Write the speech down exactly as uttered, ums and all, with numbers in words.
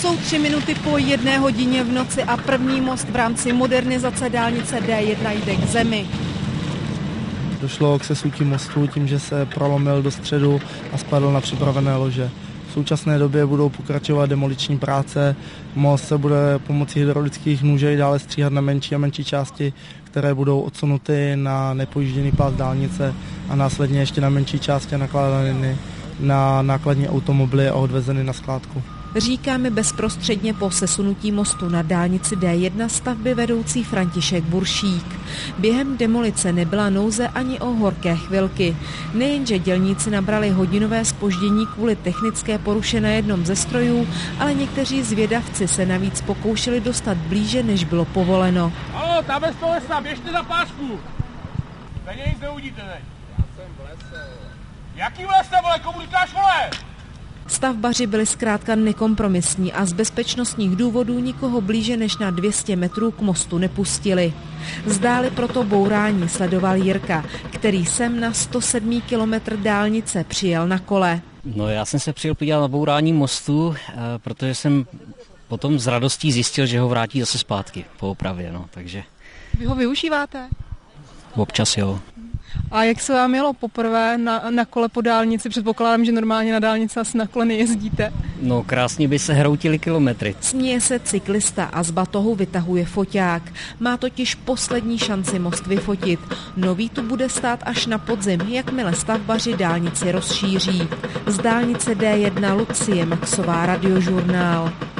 Jsou tři minuty po jedné hodině v noci a první most v rámci modernizace dálnice D jedna jde k zemi. Došlo k sesutí mostu tím, že se prolomil do středu a spadl na připravené lože. V současné době budou pokračovat demoliční práce. Most se bude pomocí hydraulických nůžek dále stříhat na menší a menší části, které budou odsunuty na nepojížděný pás dálnice a následně ještě na menší části nakládány na nákladní automobily a odvezeny na skládku. Říkáme bezprostředně po sesunutí mostu na dálnici D jedna stavby vedoucí František Buršík. Během demolice nebyla nouze ani o horké chvilky. Nejenže dělníci nabrali hodinové zpoždění kvůli technické poruše na jednom ze strojů, ale někteří zvědavci se navíc pokoušeli dostat blíže, než bylo povoleno. Haló, tam bez toho lesa, běžte za pásku! Tady nic neuvidíte, ne? Já jsem v lese. Jaký v lese, vole, komu říkáš, vole? Stavbaři byli zkrátka nekompromisní a z bezpečnostních důvodů nikoho blíže než na dvě stě metrů k mostu nepustili. Zdáli proto bourání sledoval Jirka, který sem na sto sedmý kilometr dálnice přijel na kole. No já jsem se přijel podívat na bourání mostu, protože jsem potom s radostí zjistil, že ho vrátí zase zpátky po opravě, no, takže... Vy ho využíváte? Občas jo. A jak se vám jelo poprvé na, na kole po dálnici? Předpokládám, že normálně na dálnici asi na kole nejezdíte. No krásně by se hroutily kilometry. Směje se cyklista a z batohu vytahuje foťák. Má totiž poslední šanci most vyfotit. Nový tu bude stát až na podzim, jakmile stavbaři dálnici rozšíří. Z dálnice D jedna Lucie Maxová, Radiožurnál.